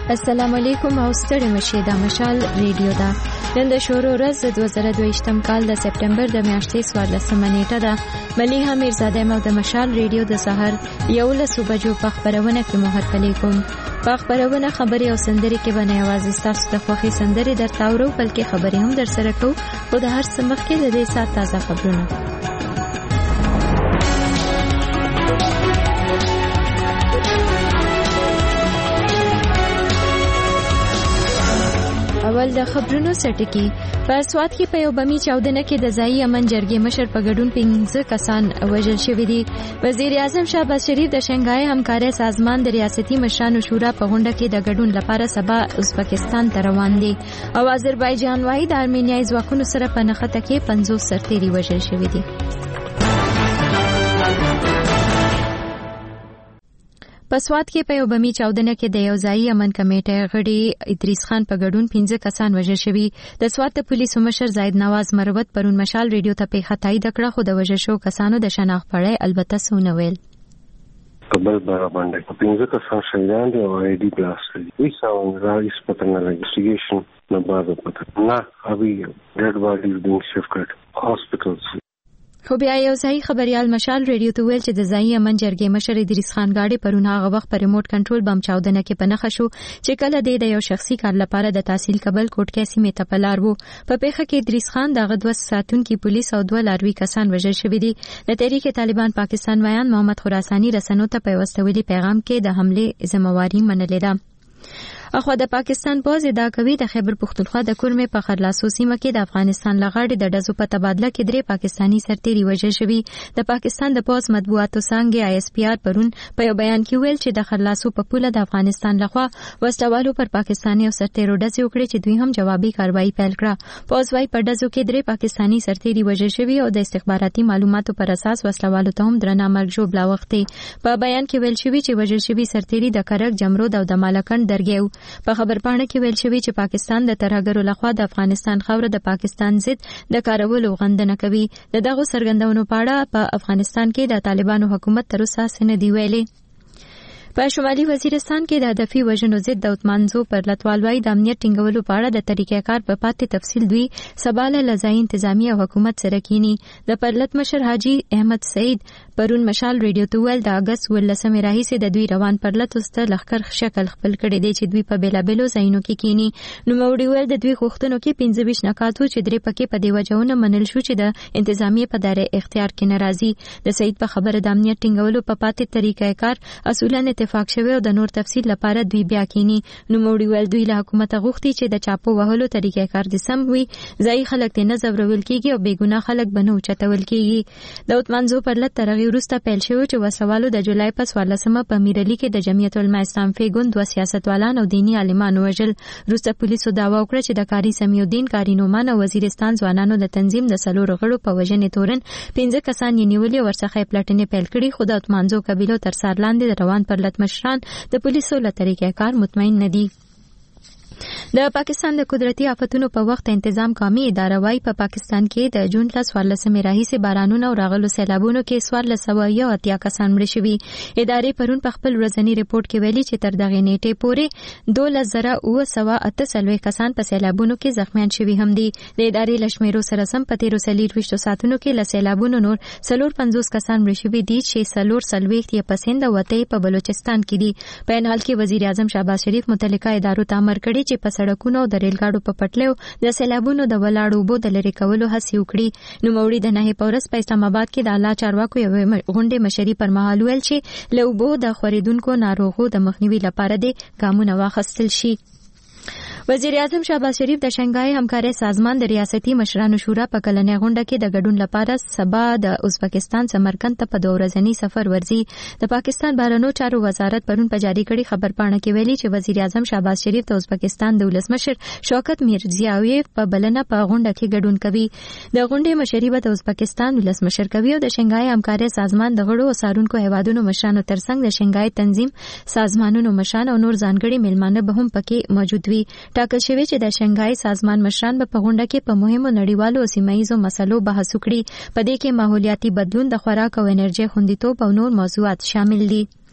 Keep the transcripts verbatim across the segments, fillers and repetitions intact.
السلام علیکم او ستړي مشه د مشال ریډیو دا نن د شورو ورځ د دوه زره دوه کال د سپټمبر د میاشتې څوارلسمه نیټه ده. ملیحه میرزاده مو د مشال ریډیو د سحر یولس بجو په خبرونه کې مو هرکلی کوم. په خبرونه خبري او سندري کې باندې आवाज تاسو د خوخي سندري در تاورو بلکې خبري هم در سره کو او د هر سمخ کې د دې سات تازه خبرونه. اول د خبرونو سټکی په سواد کې په یو بمی چاودنه کې د ځای امن جرګې مشر په ګډون پنځه کسان وژل شوي دي. وزیر اعظم شهباز شریف د شنګهای همکارۍ سازمان د ریاستي مشرانو شورا په غونډه کې د ګډون لپاره سبا ازبکستان ته روان دي او آذربایجان وايي د ارمینیایي ځواکونو سره په نښته کې پنځوس سرتیري وژل شوي دي. په سواد کې په یو بمی چاودنه کې د یو ځای امن کمیټې غړي ادریس خان په ګډون پنځه کسان وژل شوي. د سواد د پولیسو مشر زید نواز مروت پرون مشال ریډیو ته په خطای د کړه خو د وژل شو کسانو د شناخت پړې البته سونه ویل. قبل باندې پنځه کسان شهیدان دي او آی ډی بلاست دي. وی ساون راځي پتنګ انویسټیګیشن نه بعد پته نه ابي ډیډ باډي بینګ شفټډ هاسپټلز. خو بیا یو ځای خبريال مشال ریډیو ته ویل چې د ځای امن جرګې مشر ادریس خان غاړي پرون هغه وخت پر ریموټ کنټرول بم چاودنه کې پنهخه شو چې کله د یو شخصي کار لپاره د تحصیل قبل کوټ کې سیمه ته پلار وو. په پیښه کې ادریس خان دغه دوه ساتونکو پولیس او دوه لاروي کسان وژل شوي دي. د تحریک طالبان پاکستان ویان محمد خراسانی رسنو ته په واستولي پیغام کې د حمله ذمہواری منلې ده. اخو د پاکستان پوز ادعا کوي د خیبر پختونخوا د کورمه په خرلاسو سیمه کې د افغانستان لغړې د ډزو په تبادله کې درې پاکستانی سرتیري وژل شوي. د پاکستان د پوز مطبوعاتو څنګه آی اس پی آر پرون په یو بیان کې ویل چې د خرلاسو په پوله د افغانستان لخوا وسټوالو پر پاکستاني او سرتیرو ډزې وکړي چې دوی هم جوابي کاروایی پیل کړه. پوز وايي په ډزو کې درې پاکستانی سرتیري وژل شوي او د استخباراتي معلوماتو پر اساس وسټوالو ته هم درنه مرګ ژوبلا وختي. په بیان کې ویل شوی چې وژل شوي سرتیري د کرک جمرود او د مالکن درګیو. په خبرپاڼه کې ویل شوی چې پاکستان د ترهګرو لخوا د افغانستان خاوره د پاکستان ضد د کارولو غندنه کوي. د دغه سرګندونو په اړه په افغانستان کې د طالبانو حکومت تر اوسه څه نه دی ویلي. په شمالي وزیرستان کې د هدفي وژنو ضد د اتمانزو پر لټوالوي د امنیت ټینګولو په اړه د طریقې کار په پاتې تفصیل دوی سباله لزای انتظامی او حکومت سره کینی. د پرلط مشر حاجی احمد سعید پرون مشال ریډیو ته ویل د اگست ولسمې راهیسې د دوی روان پرلط واست لخر شکل خپل کړي دي چې دوی په بیلابلو ځایونو کې کینی. نو موړي ول د دوی غوښتنو کې پنځه ویشت نکاتو چې درې پکې په دی وجهونه منل شو چې د انتظامی په دایره اختیار کې ناراضي. د سعید په خبره د امنیت ټینګولو په پاتې طریقې کار اصولا اتفاق شوی او د نور تفصیل لپاره دوی بیا کینی. نو موړي ول دوی له حکومت غوښتي چې د چاپو وهلو طریقې کار د سم وي ځای خلک ته نه زورول کیږي او بیګناه خلک بنو چتول کیږي. د اتمانزو پرلط ترغی وروسته پیل شوی چې وسوالو د جولای په څوارلسمه په میرلی کې د جمعیت العلماء اسلام فیګون دوه سیاستوالان او دینی عالمانو وژل. وروسته پولیسو دعوا وکړه چې د کاری سمیع الدین کاری نومان او وزیرستان ځوانانو د تنظیم د سلور غړو په وژنې تورن پنځه کسان یې نیولي ورڅخه پلټنې پیل کړي. خو د اتمانزو قبیلو تر سر لاندې د روان پرلط مشران د پولیسو له طریقې کار مطمئن نه دي. د پاکستان د قدرتي آفتونو په وخت تنظیم قومي اداره وايي په پاکستان کې د جون ل څوارلسمې راهیسې بارانونو او راغلو سیلابونو کې څوارلس سوه یو اتیا کسان مړه شوي. ادارې پرون په خپل ورځنی ریپورت کې ویلي چې تر دغه نیټې پورې دولس زره اوه سوه اته څلوېښت کسان په سیلابونو کې زخمیان شوي هم دي. د ادارې لشمیرو سره سم په تیرو څلوېښتو ساعتونو کې له سیلابونو نور څلور پنځوس کسان مړه شوي دي چې څلور څلوېښت یې په سند او اته په بلوچستان کې دي. په این حال کې وزیر اعظم شهباز شریف متعلقه ادارو ته امر کړی چې په سړکونو او د ریل ګاډو په پټلیو د سیلابونو د ولاړو اوبو د لرې کولو هڅې وکړي. نو موړي د نهې په ورځ په اسلام آباد کې د اعلی چارواکو یوې غونډې مشري پر مهال ویل چې له اوبو د خورېدونکو ناروغو د مخنیوي لپاره د ګامونه واخیستل شي. وزیر اعظم شهباز شریف د شنګهای همکارۍ سازمان د ریاستي مشرانو شورا په کلنۍ غونډه کې د ګډون لپاره سبا د ازبکستان سمرقند ته په دوه ورځني سفر ورځي. د پاکستان بهرنیو چارو وزارت پرون په جاری کړي خبرپاڼه کې ویلي چې وزیر اعظم شهباز شریف د ازبکستان د ولسمشر شوکت میرزیایوف په بلنه په غونډه کې ګډون کوي. د غونډې مشري به د ازبکستان ولسمشر کوي او د شنګهای همکارۍ سازمان د غړو او سارونکو هیوادونو مشرانو ترڅنګ د شنګهای تنظیم سازمانونو مشران او نور ځانګړي میلمانه به هم پکې موجود وي. ټاکل شوی چې د شنګهای سازمان مشران به په غونډه کې په مهمو نړیوالو او سیمه ییزو مسلو بحث وکړي. په دې کې ماحولیاتي بدلون، د خوراک او انرژي خوندیتوب او نور موضوعات شامل دي.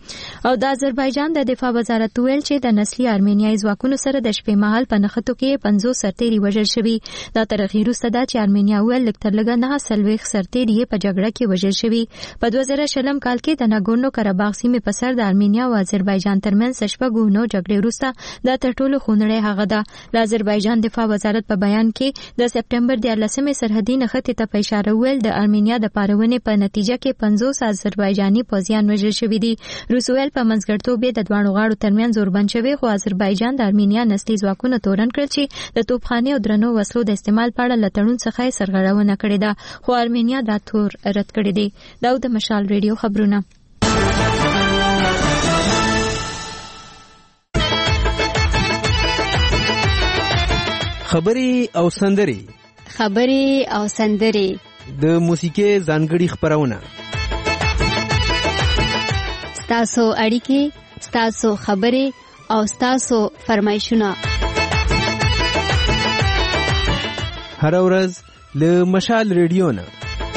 او د آذربایجان د دفاع وزارت ویل چې د نسلي ارمینیایي ځواکونو سره د شپې مهال په نښتو کې پنځوس سرتیري وژل شوي. دا تر هغې وروسته ده چې ارمینیا ویل لږ تر لږه نهه څلوېښت سرتیري یې په جګړه کې وژل شوي. په دوه زره شلم کال کې د ناګورنو کاراباغ سیمې په سر د ارمینیا او آذربایجان ترمنځ شپږ اونو جګړې وروسته دا تر ټولو خونړۍ هغه ده. د آذربایجان دفاع وزارت په بیان کې د سپټمبر دیارلسمې سرحدي نښتې ته په اشاره ویل د ارمینیا د پارونې په نتیجه کې پنځوس آذربایجاني پوځیان وژل شوي دي. روس ویل په منځګړیتوب یې د دواړو غاړو ترمنځ اوربند شوی، خو آذربایجان د ارمینیا نسلي ځواکونو تورن کړل چې د توپخانې او درنو وسلو د استعمال په اړه له تړون څخه یې سرغړونه کړې ده، خو ارمینیا دا تور رد کړی دی. دا د مشال ریډیو خبرونه. خبري او سندري خبري او سندري د موسیقي ځانګړي خبرونه. ستاسو اړیکې، ستاسو خبرې او ستاسو فرمایشونه هر ورځ له مشال ریډیو نه.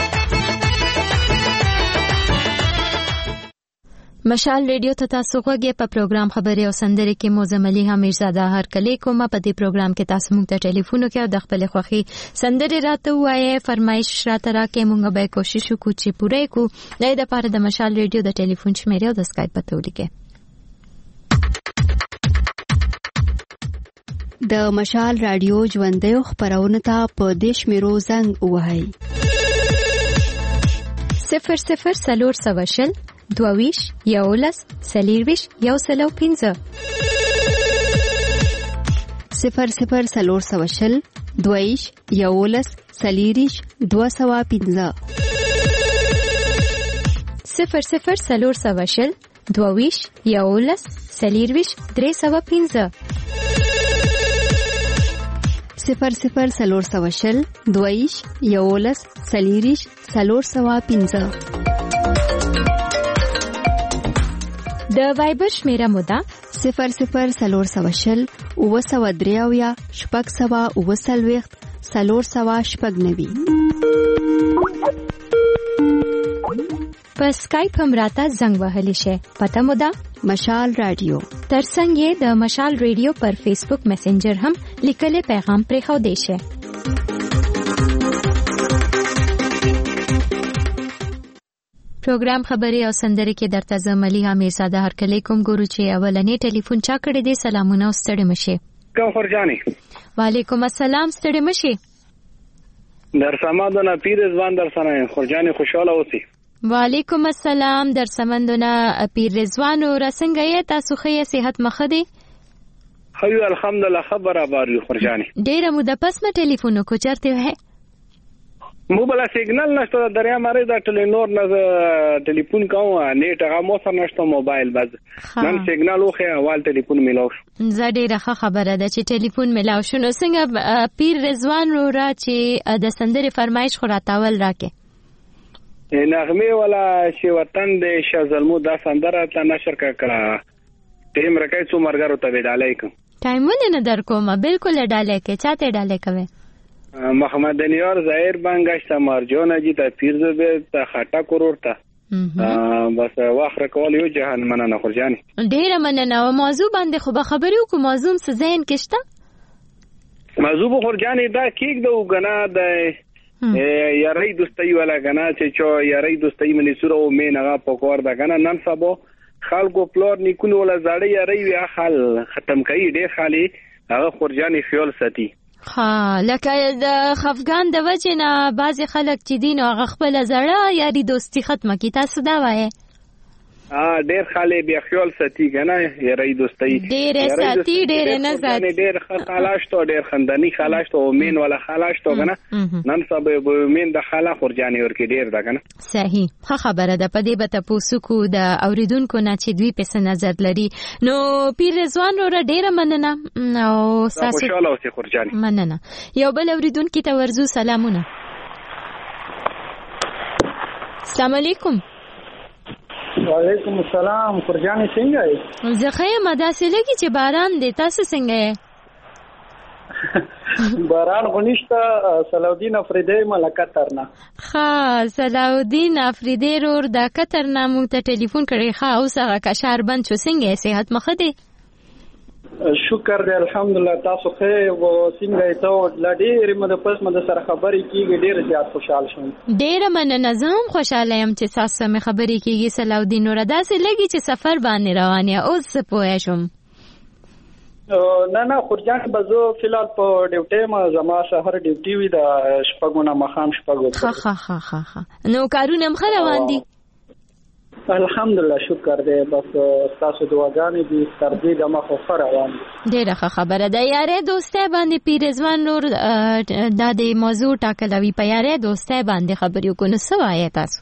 مشال ریډیو ته تاسو غوږی په پروګرام خبري او سندري کې موزملي همیشزاده هر کله کومه په دې پروګرام کې تاسو موږ ته ټلیفون وکړئ او د خپل خوخي سندري راته وایي، فرمایش راته راکې، موږ به کوشش وکړو چې پوره کړو. د دې لپاره د مشال ریډیو د ټلیفون شمیره او د اسکایپ پته ولیکئ. د مشال رادیو ژوندۍ خبرونه ته په دیش میرو زنګ وهاي صفر صفر سلور سواشل دوویش یولس سلیرویش یو سلو پینزه صفر صفر سلور سواشل دوویش یولس سلیریش دو سوا پینزه صفر صفر سلور سواشل دوویش یولس سلیرویش درې سوا پینزه صفر صفر سلور سواشل دوویش یولس سلیریش سلور سوا پینزه. د وایبر شمیره مودا صفر صفر سلور سواشل اوه سوا دریاویا شپږ سوا اوه څلوېښت سلور سوا شپږ نوي. په سکایپ هم راته زنګ وهلی شي. پته مودا مشال رادیو. ترڅنګ یې د مشال ریډیو پر فیسبوک میسنجر هم لیکلي پیغام پرې خو دی شي. پروګرام خبري او سندري کې درته زملي همیشزاده هر کله کوم ګورو چې اولنې ټلیفون چا کړی دی. سلامونه او ستړي مشه. کوم خورجاني. وعلیکم السلام، ستړي مشه. در سمندونه پیر ځوان در سره خورجاني خوشاله اوسئ. وعلیکم السلام، در سمندونه پیر رضوان او رسنګ یې تاسو خې صحت مخه دی؟ خو الحمدلله خبره باري خورجاني. ډیره مو د پس ما ټلیفون کو چرته وه مو بل سیګنال نشته دریا مری دا ټلینور نه ټلیفون کوم نیټ هغه مو سره نشته موبایل بس نن سیګنال وخه اول ټلیفون ملاو شو. زه ډیره خبره ده چې ټلیفون ملاو شو. نو څنګه پیر رضوان رو را چې د سندري فرمایش خو راتاول راکې نغمه ولا چې وطن د شازلمو دا سندره ته نشر کړه ټیم رکای څو مرګرو ته وډالای کوم ټایمونه نه در کومه بالکل ډالای کې چاته ډالای کوي. محمد دنیار ظاهر بنگشت مرجان جی تا پیرزو به تا خطا کرور تا بس واخر کول یو جهان مننه خورجانی. ډیره مننه. او موضوع باندې خو به خبرې وکړو. موضوع څه ذهن کې شته؟ موضوع خورجانی دا کیک دو غنا د یاري دوستي ولا غنا چې چو یاري دوستي منې سره او مې نه پکور دا غنا نن سبا خلکو پلور نیکونه ولا زړی یاري وی خال ختم کوي ډیر خالي هغه خورجانی فیول ساتي. ها لکه د خفغان د وجه نه بعضی خلک چې دین او خپل زړه یاري دوستی ختمه کی. تاسو دا وایي ا ډیر خاله بیا خیال ساتي کنه یاري دوستي ډیر ساتي ډیر نه ساتي ډیر خلاص ته ډیر خندنی خلاص ته مين ولا خلاص ته کنه نن سبا به مين د خلا خورجاني ور کې ډیر دا کنه. صحیح ښه خبره ده. په دې به تاسو کو د اوریدونکو نه چې دوی په نظر لري. نو پیر رضوان ور ډیر مننه او تاسو خوشاله اوسئ خورجاني. مننه. یو بل اوریدونکو ته ورزو سلامونه. السلام علیکم. وعلیکم السلام خورجاني څنګه یې؟ زه ښه یم. داسې لګي چې باران دی. تاسو څنګه یې؟ باران خو نشته. صلاح الدین افریدی ملکه ترنه. ها صلاح الدین افریدی رور د قطر نامو ته ټلیفون کړی. ها اوس هغه کشار بند شو، څنګه صحت مخه دی؟ شکر دی الحمدلله. تاسو ښه و څنګه ته لډیر مده پس مده سره خبرې کیږي، ډیر زیات خوشاله شوم. ډیر مننه، زه هم خوشاله یم چې تاسو سره خبرې کیږي. صلاح الدین نور داسې لګي چې سفر باندې روان یا اوس پوه شم. نه نه خورجان بزو فلال په ډیوټي ما زما شهر ډیوټي وی د شپګونه مخام شپګو. ها ها ها ها ها نو کارونه مخ روان دي الحمدلله. شکر دی، بس تاسو دعاګانې دي تر دې د مخ خو روان. ډیره ښه خبره ده. یاره دوستي باندې پیرزوان نور د دې موضوع ټاکلوي په یاره دوستي باندې خبرې وکړو. څه وایي تاسو؟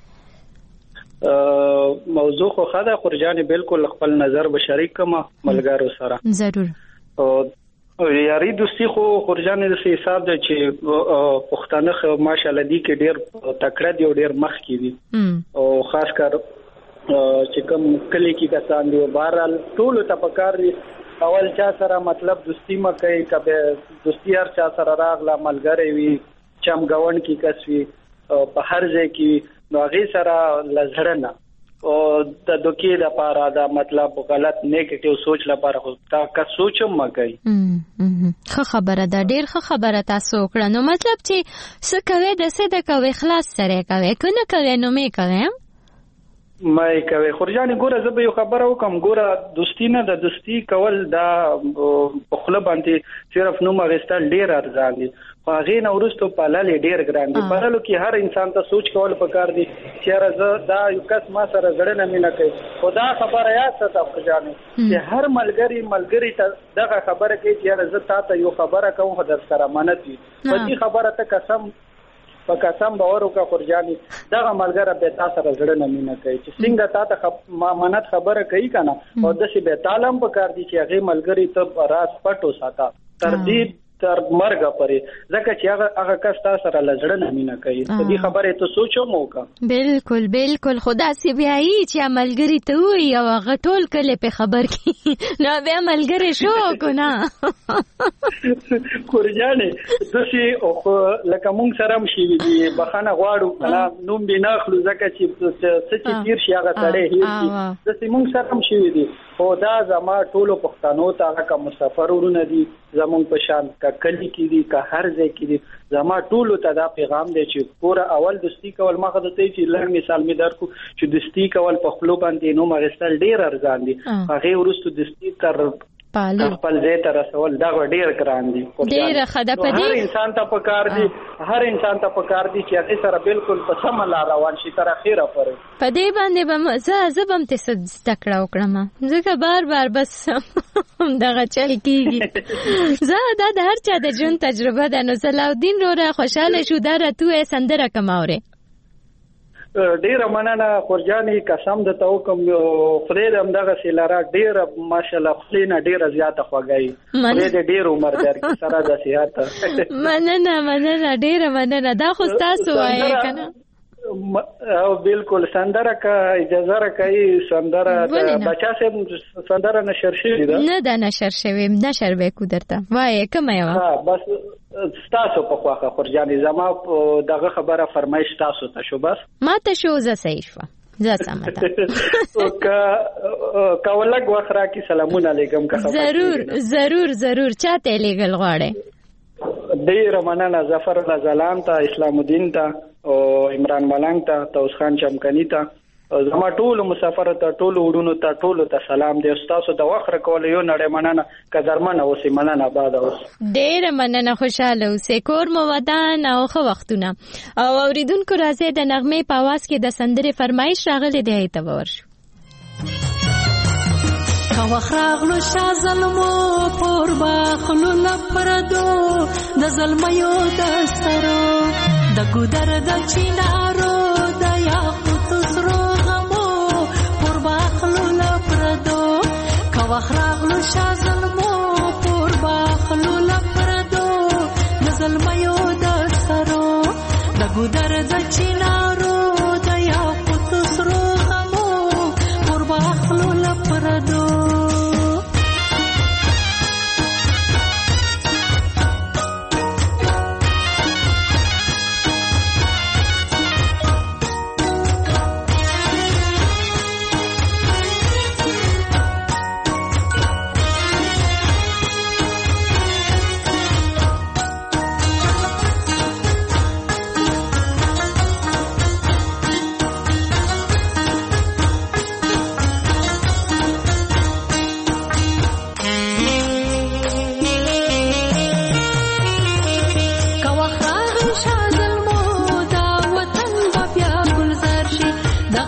موضوع خو خاله خورجان بالکل خپل نظر به شریک کما ملګرو سره. ضرور. او یاري دوستي خو خورجان د حساب د چې پښتانه خو ماشاءالله دي کې ډیر تکړه دي او ډیر مخ کې دي او خاص کر چې کوم کلی کې کسان دي بهرال ټول ته پکار دي اول چا سره مطلب دوستي ما کوي کبه دوستي هر چا سره راغله ملګری وي چمګون کې کسوي په هر ځای کې نو هغه سره لزړنه او د دوکي د پاره دا مطلب غلط نیگیټیو سوچ لپاره خو تا کا سوچم ما کوي. خه خبره ده، ډیر خه خبره تاسو کړه. نو مطلب چې څه کوي د څه د کوي خلاص سره کوي کنه کوي نو مې کوي مې کوي. خورجان ګوره زه به یو خبره وکم، ګوره دوستی نه د دوستی کول دا په خپل باندې صرف نو مغستل ډیر ارزان دي، خو هغه نه ورستو په لاله ډیر ګران دي. په لالو کې هر انسان ته سوچ کول پکار دي چې راځه دا یو کس ما سره زړه نه مینه کوي. خدا خبره یا څه ته خورجان چې هر ملګری ملګری ته دغه خبره کوي چې راځه تا ته یو خبره کوم خو در سره مانت وي په دې خبره ته قسم په قسم باور وکړه خورجاني دغه ملګری به تاسو سره زړه نه مینه کوي چې څنګه تا ته ما مانت خبره کوي کنه او د شی به تعلم پکار دي چې هغه ملګری ته راز پټو ساته تر دې تر مرګ پرې ځکه چې هغه هغه کس تاسو سره لزړه نه مینه کوي. په دې خبره ته سوچو موکا. بالکل بالکل خدا سی بیاي چې عملګری ته وي او هغه ټول کله په خبر کې نو بیا عملګری شو کو نه کورجانه دسی او لکه مونږ سره مشي دي بخانه غواړو کله نوم بنا خلو ځکه چې څه چې تیر شي هغه سره هي دسی مونږ سره مشي دي او دا زما ټولو پښتنو ته هغه مسافرونه دي زمونږ په شان کلی کې دي که هر ځای کې دي زما ټولو ته دا پیغام دی چې پورا اول دوستی کول ما خدای ته چې لږ مثال می درکو چې دوستی کول په خپل باندې نو مغستل ډیر ارزان دي هغه ورستو دوستی تر خپل ځای ته رسول دا ډیر ګران دي. ډیر خدای په دې هر انسان ته پکار دي هر انسان ته پکار دي چې هغه سره بالکل په سم لار روان شي تر اخیره پورې. په دې باندې به زه زه بم ته ستکړه وکړم ځکه بار بار بس دغه چل کیږي. زه دا د هر چا د ژوند تجربه ده. نو صلاح الدین روره خوشاله شو دا راتوه سندره کماوره ډیر مننه خورجاني قسم د تو کوم فرید هم دغه سیلاره ډیر ماشاءالله خلینا ډیر زیاته خوګای فرید ډیر عمر درک سره د صحت مننه مننه ډیر مننه دا خو تاسو وایي کنه او بالکل سندره کا اجازه راکړئ سندره بچا سه سندره نشر شوی ده نه دا نشر شوی نشر به کو درته وای کوم یو ها بس تاسو په خواخه خورجاني زما دغه خبره فرمایش تاسو ته شو بس ما ته شو ز صحیح شو زه سمته او کا کولګ وخرا کی سلامون علیکم کا ضرور ضرور ضرور چاته لګل غواړي ډیر مننه ظفر رضالان ته اسلام الدین ته او عمران ملنګ ته توس خان چمکنی ته زما ټول مسافر ته ټول وډونو ته ټول ته سلام دی. تاسو د وخت کول یو نړۍ مننه قدرمنه اوسې مننه آباد اوس ډیر مننه خوشاله اوسې کور مو ودان او خو وختونه او اوریدونکو راځي د نغمه په आवाज کې د سندرې فرمایش راغلي دی ته ورشو. کا وخراغلو شا ظلمو پور باخلو لپردو د ظلميو د سرو د ګودر د چینارو د یاقوت سرو غمو پور باخلو لپردو کا وخراغلو شا ظلمو پور باخلو لپردو د ظلميو د سرو د ګودر د چینارو د یاقوت سرو غمو پور باخلو لپردو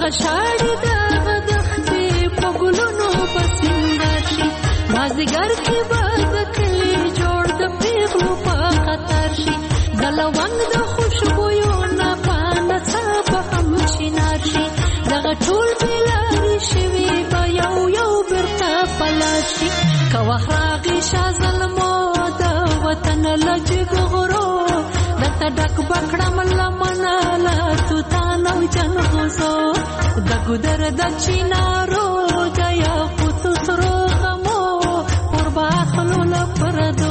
غشاړي دغه دښتې په ګلونو په سینګار شي مازدیګر کې به د کلي جوړ د پیغلو په خطر شي د لونګ د خوشبویو نه په نڅا به هم چینار شي دغه ټول بېلارې شوي به یو یو بیرته په لار شي که وخت راغی شاه زلمو د وطن له جګغرو درته ډک به کړم لمنه له توتان او جنغوزو د ګودر د چینارو د یاقوتو سرو غمو پر به اخلو له پردو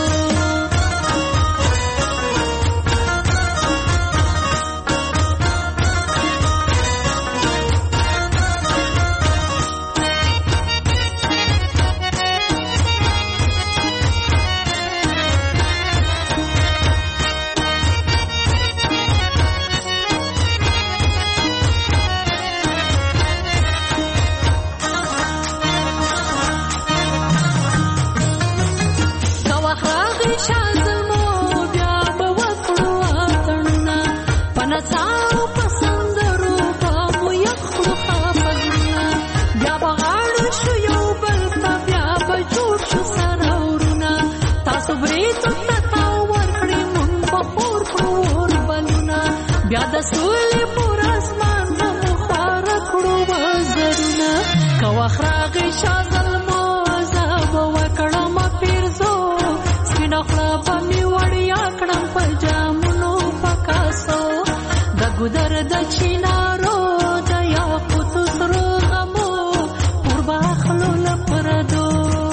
ګودر د چینارو د یاقوتو سرو غمو پر به اخلو له پردو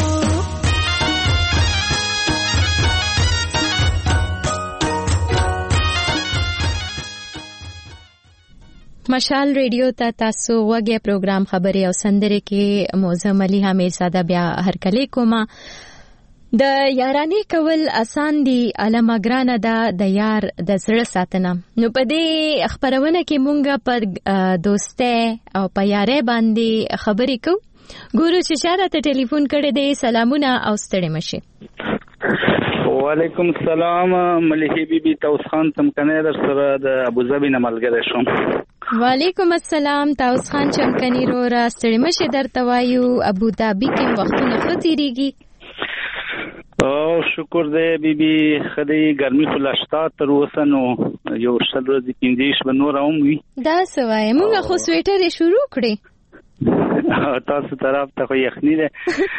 مشال ریډیو ته تاسو وګیا پروګرام خبري او سندره کې موزم علي حمید ساده بیا هرکلی کومه د یارانې کول آسان دي علامه ګرانه ده د یار د زړه ساتنه نو په دې خبرونه کې مونږه په دوستۍ او په یارۍ باندې خبرې کوو ګورو چې شاده ته ټلیفون کړی دی سلامونه او ستړي مشه وعلیکم السلام مليحي بیبي توس خان تمکنه در سره د ابوظبي نه ملګری شوم وعلیکم السلام توس خان چمکني رو را ستړي مشه درته وایو ابوظبي کې وختونه ختيريږي او شکر دې بیبي خدای ګرمي خلاشتا تر وسنو یو شل ورځې پینځیش بنور اوم وی دا سوای موږ خو سویټر شروع کړی تاسو طرف ته خو یخنی ده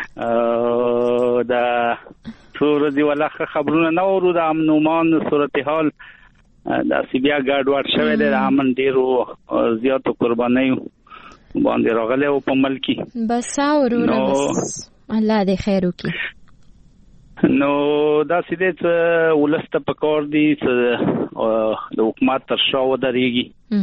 دا څور دی ولخه خبرونه نو ورو د امنومان صورتحال د سیبیا ګارد ورډ شوه د امن ډیرو زیاتو قربانیو باندې راغله او په ملکی بس اورو بس الله دې خیر وکړي نو دا سیده څه ولسته پکور دي چې د حکومت تر شا ودرېږي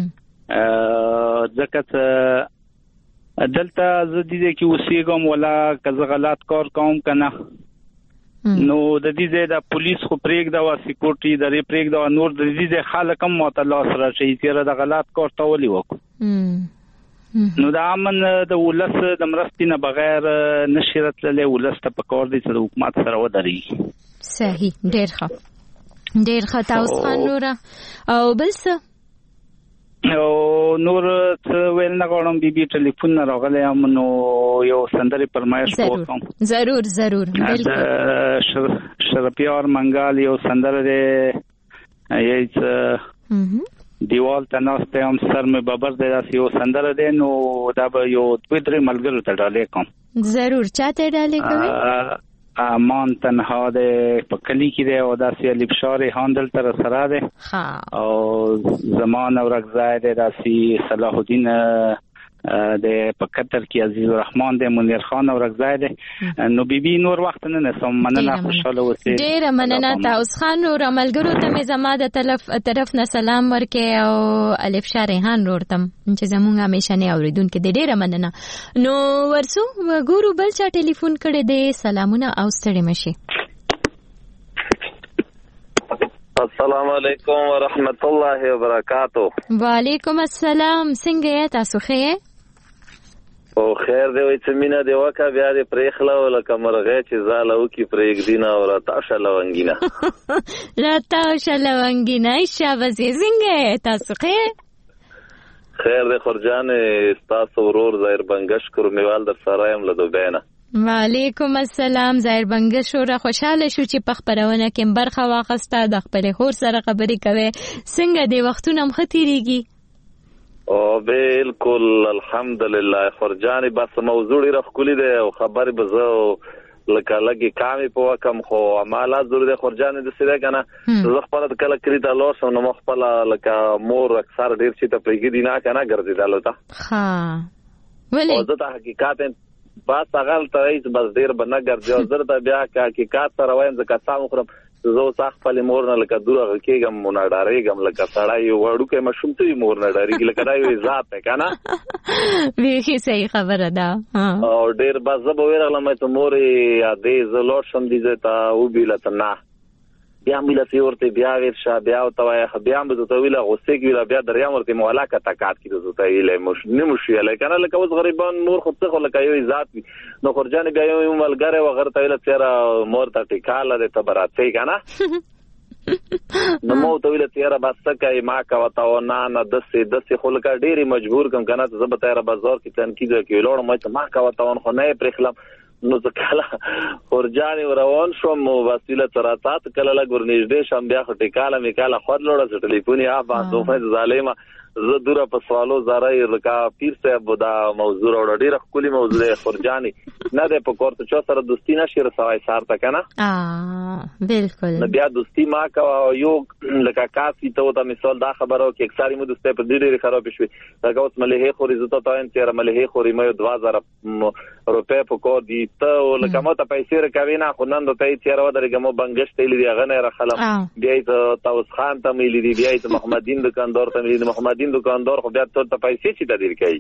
ځکه چې دلته زدي دي کې اوسېګم ولا کزه غلط کار کوم کنه نو د دې ځای د پولیس خو پریک دا وا سکیورټي د ری پریک دا نور د دې ځای خلک هم متلا سره شي چې د غلط کار تولي وکړو نو دا امن د ولس د مرستې نه بغیر نشرت له ولس ته پکور دي چې حکومت سره ودرېږي صحیح ډېر ښه ډېر ښه تاسو خان نور او بل څه او نور څه ویل نه غواړم بیبي ټلیفون نه راغلی ام نو یو سندري پرمایش وکم ضرور ضرور بالکل شرپیار منګال یو سندره دی یې دیوال تناسته هم سر مې ببر دی داسې یو سندره دی نو دا به یو دوی درې ملګرو ته ډالې کوم ضرور چاته ډالې کوي امان تنها ده په کلی کې ده او داسې لبشار هاندل تر سره ده او زمان او رغزای ده داسې صلاح الدین د په قطر کې عزیز الرحمن ده منیر خان او رغزای ده نو بیبي نور وخت نه نسم مننه خوشاله اوسئ ډیر مننه تاسو خان او عملګرو ته مې زما د طرف طرف نه سلام ورکې او الف شاه ریحان ورتم چې زمونږ همیشه نه اوریدونکو د ډیر مننه نو ورسو ګورو بل چا ټلیفون کړی دی سلامونه او ستړي مشي السلام علیکم ورحمت الله وبرکاتہ وعلیکم السلام څنګه تاسو ښه او خیر دی وای چې مینا دی وکا بیا دې پرېخلا ولکه مرغه چې زاله وکي پرېګ دینا او راته شلونګینا راته شلونګینا شابه څنګه تاسو ښه خیر دی خورجان تاسو ورور ظاهر بنگش کرو میوال در سره یم له دوبۍ نه. وعلیکم السلام. ظاهر بنگش وروره خوشاله شو چې په خپرونه کې برخه واخسته، د خپل خور سره خبرې کوي. څنګه دی وختونه هم ښه تیریږي؟ او بالکل الحمدلله خورجان بس موضوع ډېره ښکلې دی او خبرې به زه لکه لګي کامې په وکم خو عمالات ضروري دی خورجان داسې دی که نه زه خپله کله کلي ته لاړ شم نو ما خپله لکه مور اکثر ډېر چې ته پرېږدي نه که نه ګرځېدلو ته او زه ته حقیقت بس هغلته رئیس بس ډېر به نه ګرځي او زه ته بیا که حقیقت سره وایم زه قسم وخورم زه اوس خپلې مور نه لکه دور هغه کېږم نه ډارېږم لکه سړی وړوکی ماشوم ته وي مور نه ډارېږي لکه دا یو عزت دی که نه بیخي صحیح خبره ده او ډېر بس زه به ورغلم ته مورې ادې زه لاړ شم دې ځای ته وبېله ته نه بیا مې لسې ورته بیا ورشه بیا ورته وایه بیا مې درته ویله غوسې کې ویله بیا دریم ورته مې ولاکه تکات کړي درته ویلی نه مو شو ویلی که نه لکه اوس غریبان مور خو څه خو لکه یو عزت وي نو خورجانې بیا یو ملګری و هغه ته ویله تېره مور ته ټیکاله دی ته به راتې که نه نو ما ورته ویله تېره بس څه کوې ما کوه ته و نه نه داسې داسې خو لکه ډېرې مجبور کړم که نه ته زه به تېره بازار کې تنکي ځای کې ولاړم ما ته ما کوه ته ون خو نه یې پرېښلم نو زه کله خورجانې روان شوم بس ویله څه راته کله لږ ورنږدې شم بیا خو ټیکاله مې کله خود لوړه زه ټلیفون یې آب صوفه ظالمه زه دوره په سوالو زارۍ لکه پیر صاحب دا موضوع راوړه ډېره ښکلې موضوع دی خورجانې نه دی په کور ته چا سره دوستي نشي رسوی سهار ته که نه بلکل نو بیا دوستي ما کوه یو لکه کاس وي ته ورته مثال دا خبره وکړې اکثر مو دوستۍ په دې ډېرې خرابې شوې لکه اوس ملحې خورې زه ته ته وایم تېره ملحې خورې ما یو دوه زره روپۍ په کور دي ته لکه ما ته پیسې راکوې نه خو نن درته یې تېره ودرېږه ما بنګش ته یې لیدي هغه نه یې راخلم بیا یې ته طاووس خان ته مې لیدي بیا یې ته محمدین دکاندار ته مې لیدي محمدین دکاندار خو بیا ته ته پیسې چې ته ډېر کوي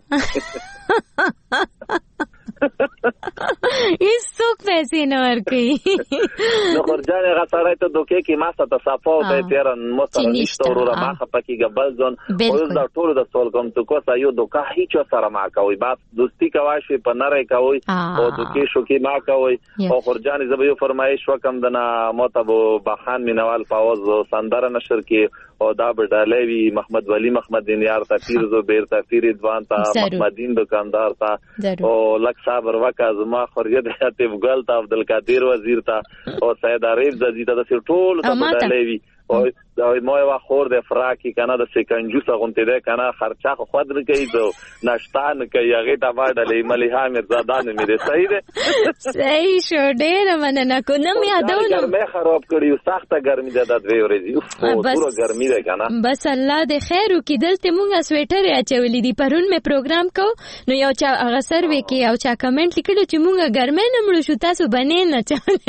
هیڅوک پیسې نه ورکوي نو خورجانې هغه سړی ته دوکې کې ما سته صفا او ته یې تېره ما سره نشته وروره ما خفه کېږه بل ځون اوس دا ټولو د سوال کوم ته کوسه یو دوکه هېچا سره ما کوئ بس دوستي کوای شوې په نری کوئ او دوکې شوکې ما کوئ او خورجانې زه به یو فرمایش وکړم د نه ما ته به بخان مینوال په اواز سندره نشر کې او دا به ډالۍ وي محمد ولی محمد دینیار ته پیر زبیر ته پیر ادوان ته محمدین دکاندار ته او لک صابر وکا زما خورید حتیب گل ته عبدالقادر وزیر ته او سید عریف زدی ته داسې ټولو ته به ډالۍ وي او ما یوه خور دی فراکي که نه داسې کنجوسه غوندې دی که نه خرچه خو خود نه کوي زه نشته نه کوي هغې ته ما ډالۍ ملیحه میرزاده نومې دی صحیح دی صحیح شو ډېره مننه کو نه مې یادولو ګرمۍ خراب کړي سخته ګرمي ده دا دوې ورځې پوره ګرمي ده که نه بس الله دې خیر وکړي دلته مونږ سویټرې اچولي دي پرون مې پروګرام کو نو یو چا هغه سروې کې یو چا کمنټ لیکلو چې مونږ ګرمۍ نه مړو شو تاسو بنې نه چولې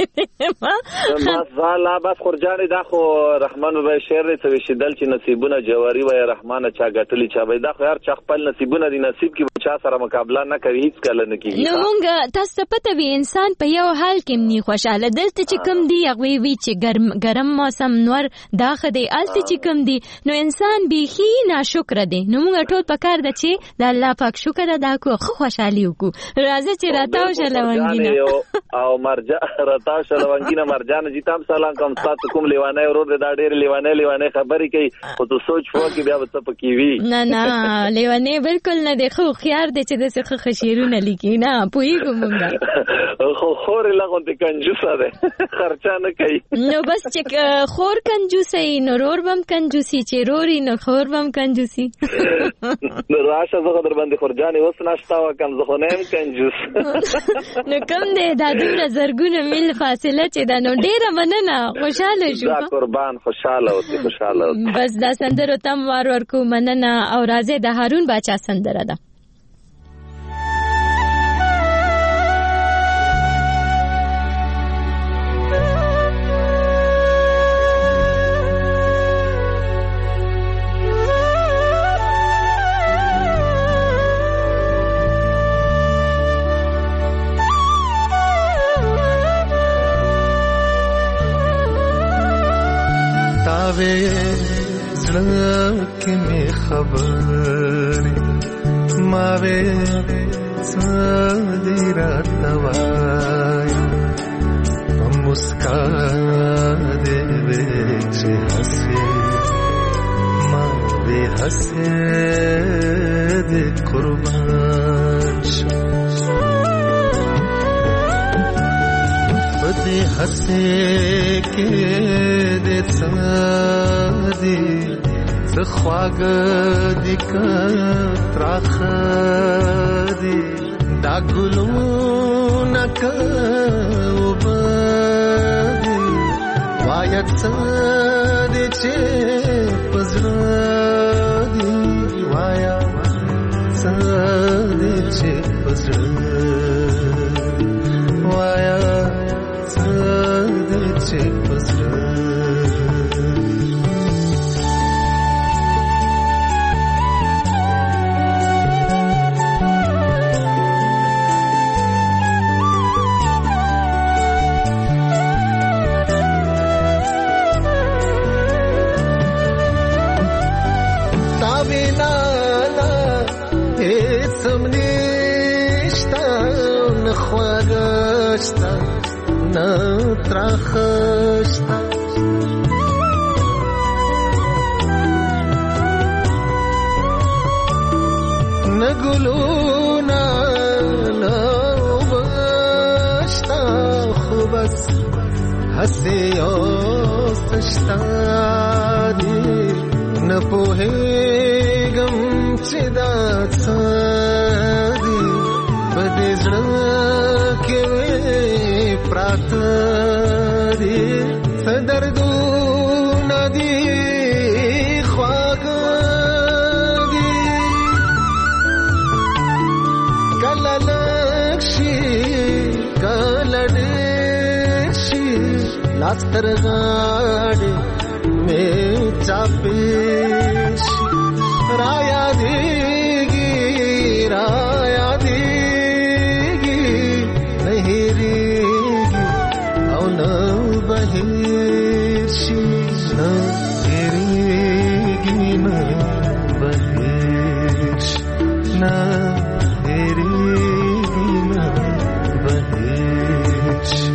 ماشاءالله بس خورجانې دا خو رحمان بابا شعر دی څه ویشېدل چې نصیبونه جواري وایه رحمانه چا ګټلي چا به دا خو هر چا خپل نصیبونه دي نصیب کې به چا سره مقابله نه کوي هېڅ کله نه کېږي نو مونږ تاسو ته پته وي انسان په یو حال کې هم ني خوشحاله دلته چې کوم دي هغوی وي چې ګرم موسم نور دا ښه دی هلته چې کوم دي نو انسان بیخي ناشکره دی نو مونږ ټول پکار ده چې د الله پاک شکر ادا کړو ښه خوشحالي وکړو راځه چې راتاو شه لونګینه او مرجان راتاو شه لونګینه مرجانه جی تام سلام کوم ستاسو کوم لیوانی ورور دی دا ډېر لیوانی لیوانی خبرې کوي خو ته سوچ وکړې بیا به څه پکې وي نه نه لیوانی بالکل نه دی ښه هوښیار دی چې داسې ښه ښه شعرونه لیکي نه پوهېږو مونږ خو خور یې لا غوندې کنجوسه دی خرچه نه کوي نو بس چې خور کنجوسه وي نو رور به هم کنجوسي چې رور وي نو خور به هم کنجوسي نو راشه زه خو در باندې خورجانې اوس ناشته وکړم زه خو نه یم کنجوس نو کوم دی دا دومره زرګونه میل فاصله چې ده نو ډېره مننه خوشحاله شو دا قربان خوشحاله اوسې خوشحاله اوسې بس دا سندرو تم وار ورکو مننه او راځئ د هارون باچا سندره ده زړه می خبرې ما وې څه دې راته وایي په مسکا دې وې چې هسې ما دې هسې دې قربان شم بدې هسې کې دې څادي څه خواږه دي که تراخه دي دا ګلونه که اوبه دي وایه څه دې چې په زړه دي وایه څه دې چې په زړه وایه څه دې چې په زړه نه تراخشتا نه ګلونا نه وبشتا خو بس هسې اوسشتا دي نه پوهېږم چې دا څه دي په دې زړه کې پراته دي څه دردونه دي خواږه دي کله لږ شي کله ډېر شي لاس تر غاړې مې چاپې شي را یادېږي را یادېږي نه هېرېږي او نه بهېر شي نه هېرېږي نه بهېر شي نه هېرېږي نه بهېر شي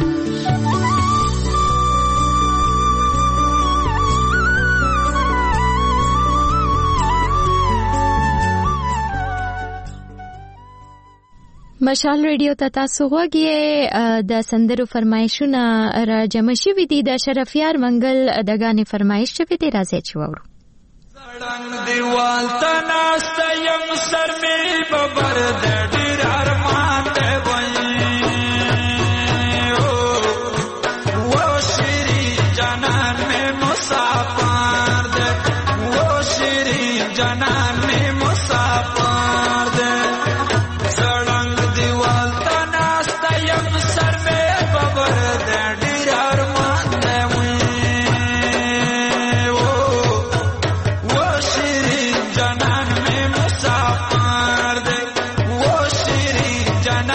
مشال ریډیو ته تاسو غوږی د سندرو فرمایشونه را جمع شوي دي د شرفیار منګل دغانې فرمایش شوي دي راځي چې واورو سړنګ دیوال ته ناسته یم سر مې ببر د ډېر ارمان دی وایي و شیرین جانان مې مسافر دی و شیرین جانان مې مسافر دی Jana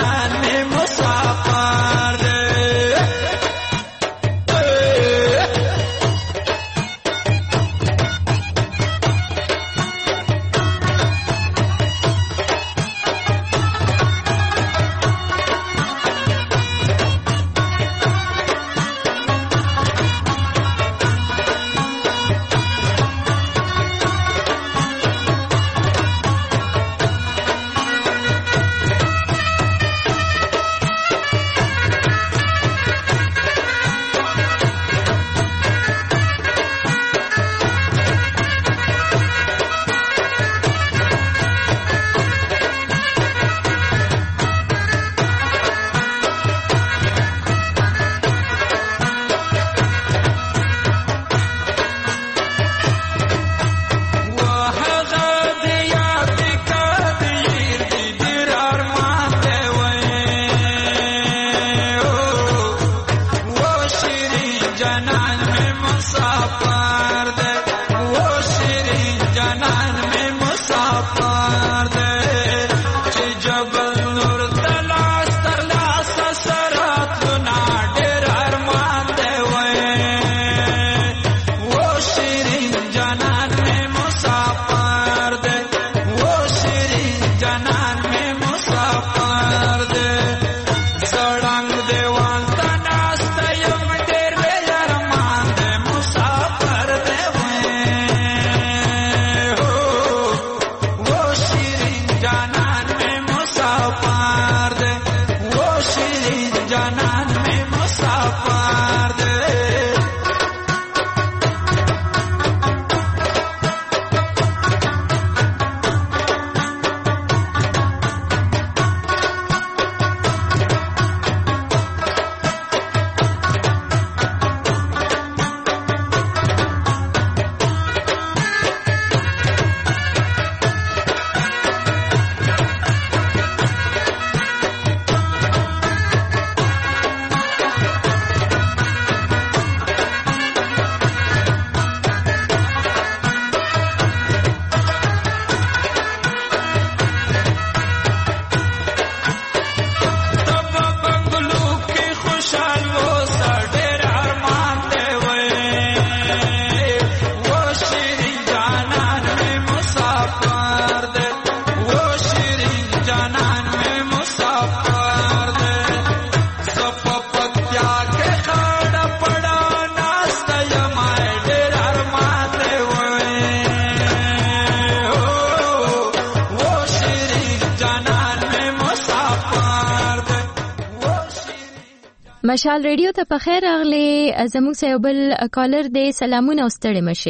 مشال ریډیو ته په خیر راغلی. زموږ سره بل کالر دی. سلامونه او ستړي مشه.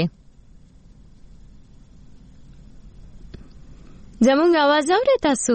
زموږ आवाज اورئ تاسو؟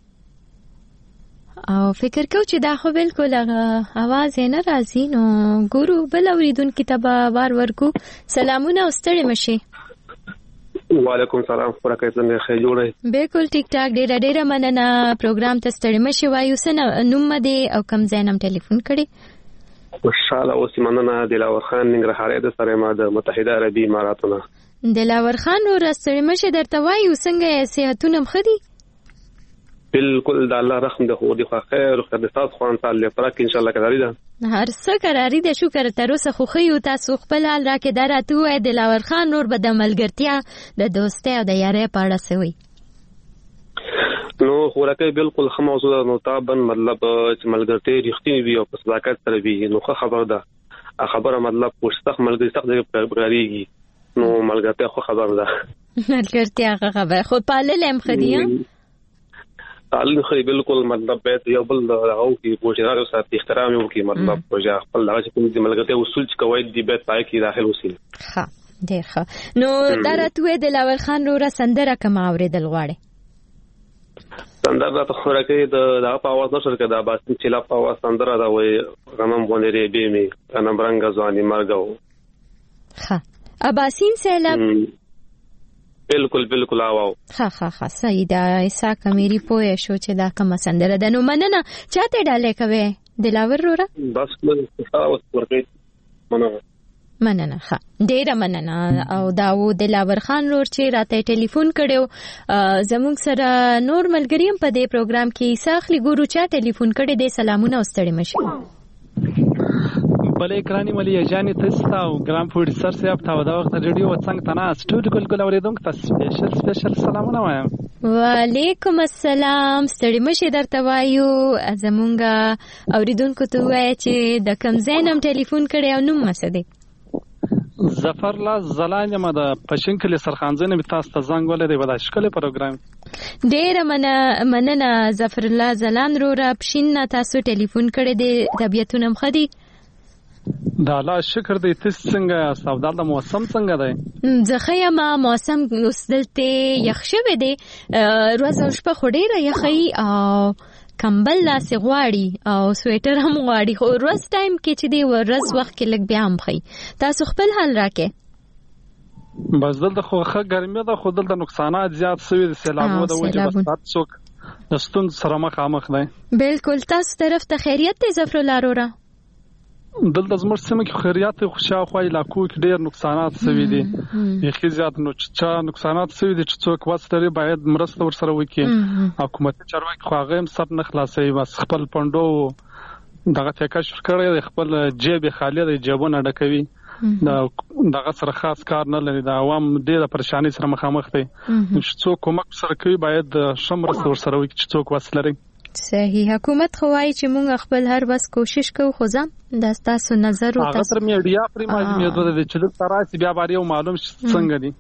او فکر کو چې دا خو بالکل هغه आवाज نه راځي. نو ګورو بل اوریدونکو ته به وار ورکو. سلامونه او ستړي مشه. وعلیکم السلام. خورکه څنګه ښه جوړه؟ بالکل ټیک ټاک. ډیره ډیره مننه. پروګرام ته ستړي مشه. وایو سن نوم دې او کم ځینم ټلیفون کړي. خوشاله اوسې. مننه. دلاور خان ننګرهاري د سره ما د متحده عربي اماراتونه. دلاور خان نو راستړي مشه درته وایو څنګه صحتونه مخدي؟ بالکل د الله رحم د خو دي خو خیر خو د تاسو خوان تعالی پرک ان شاء الله کړی دا هر څه قراری د شکر تر اوسه خو خيو تاسو خپل حال راکې درته وای د لاور خان نور به د ملګرتیا د دوستۍ او د یارۍ په اړه سوي نو خو راکې بالکل خو موضوع نو تابن مطلب چې ملګرتي رښتینی وي او په صداقت سره وي نو خبر ده خبره مطلب پوښتخ ملګری څخه د غریږي نو ملګرتیا خو خبر ده ملګرتیا خبر خو پالل هم خدي تعلیم خو بالکل مطلب به یو بل راو کی پوښتنه سره احترام یو کی مطلب پوجا خپل هغه چې کوم د ملګرتیا اصول چې کوي د بیت پای کې داخل وسی ها ډیر ښه نو درته د لاول خان رو سندره کوم اوریدل غواړي سندره ته خو راکې د دا په आवाज نشر کې دا باسي چې لا په आवाज سندره دا وي غنم باندې ری به می انا برنګ ځواني مرګو ها اباسین سیلاب بالکل بالکل آواو ها ها ها صحیح دا ایسا کمیری پوهه شو چې دا کوم سندره ده نو مننه چاته ډالې کوي دلاور وروره بس تاسو ورته مننه مننه ها ډیره مننه او داو دلاور خان ور چې راته ټلیفون کړو زموږ سره نور ملګریم په دې پروګرام کې ساخلی ګورو چا ټلیفون کړي دې سلامونه واستړي مشه بلې کرانی ملي جاني تاسو او ګرام فوډ سر سیاب تا ودا وخت ریډیو څنګه تنا سټوډیو کول کول اوریدونکو تاسو سپیشل سپیشل سلامونه وایم وعلیکم السلام ستړي مشه درته وایو زمونږه اوریدونکو ته وایي چې د کم زینم ټلیفون کړي او نوم مسدي ظفر الله زلان یم د پښین کلی سرخانځنه می تاسو ته زنګ ولې ودا شکل پروګرام ډیر مننه مننه ظفر الله زلان رو را پښین تاسو ټلیفون کړي د طبيعتونه مخدي دا لا شکر دې تاسو څنګه سودال د موسم څنګه دی ځخه ما موسم وسدلته یخ شوه دی روز او شپه خډيره یخی او کمبل لا سغواړي او سویټر هم غواړي خو روز ټایم کې چې دی ورځ وخت کې لګ بیا هم خي تاسو خپل حال راکې بس دلته خو ښه ګرمي ده خو دلته نقصانات زیات شوي دي سیلابونه د وجه بس څوک دستون سره مخامخ دی بالکل تاسو طرف ته خیریت دی ظفر الله وروره دلته زموږ سیمه کې خیریات خوشا خو علاقو کې ډېر نقصانات شوي دي یخي زیات نو چې نقصانات شوي دي چې څوک واسطري باید مرسته ورسره وکړي حکومت چارواکي خو هغه هم سب نه خلاصوي بس خپل پندو دغه تکشف کړی خپل جیب خالی دی جیبونه ډکوي دغه سره خاص کار نه لري د عوام ډېره پریشانی سره مخامخ دي چې څوک کومک سره کوي باید شمرسته ورسره وکړي چې څوک واسطري صحیح حکومت خوای چې موږ خپل هر بس کوشش کوو خو ځم دا تاسو نظر او تاسو هغه میډیا پرې ماجمه دوه د چلو تراسي بیا باندې معلوم څنګه دي